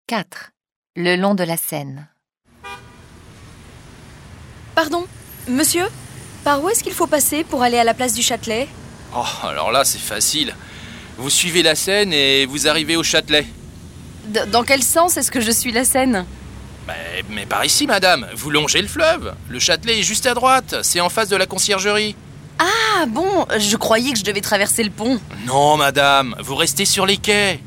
4. Le long de la Seine. Pardon, monsieur, par où est-ce qu'il faut passer pour aller à la place du Châtelet ? Oh, alors là, c'est facile. Vous suivez la Seine et vous arrivez au Châtelet. Dans quel sens est-ce que je suis la Seine ? Mais par ici, madame. Vous longez le fleuve. Le Châtelet est juste à droite. C'est en face de la conciergerie. Ah bon, je croyais que je devais traverser le pont. Non, madame. Vous restez sur les quais.